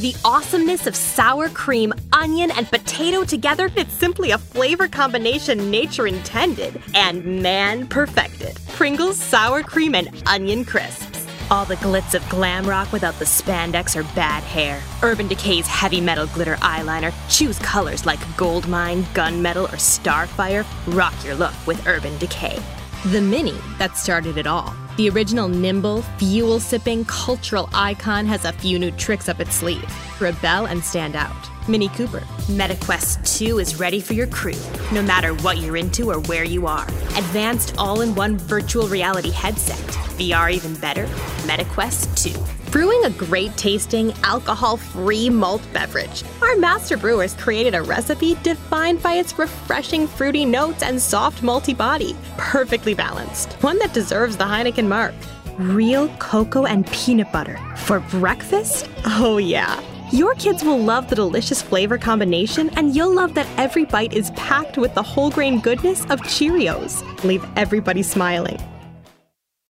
The awesomeness of sour cream, onion, and potato together, it's simply a flavor combination nature intended and man perfected. Pringles Sour Cream and Onion Crisps. All the glitz of glam rock without the spandex or bad hair. Urban Decay's heavy metal glitter eyeliner. Choose colors like Goldmine, Gunmetal, or Starfire. Rock your look with Urban Decay. The Mini that started it all. The original nimble, fuel-sipping, cultural icon has a few new tricks up its sleeve. Rebel and stand out. Mini Cooper. MetaQuest 2 is ready for your crew, no matter what you're into or where you are. Advanced all-in-one virtual reality headset. VR even better? MetaQuest 2. Brewing a great-tasting, alcohol-free malt beverage. Our master brewers created a recipe defined by its refreshing fruity notes and soft malty body. Perfectly balanced. One that deserves the Heineken mark. Real cocoa and peanut butter. For breakfast? Oh yeah. Your kids will love the delicious flavor combination, and you'll love that every bite is packed with the whole grain goodness of Cheerios. Leave everybody smiling.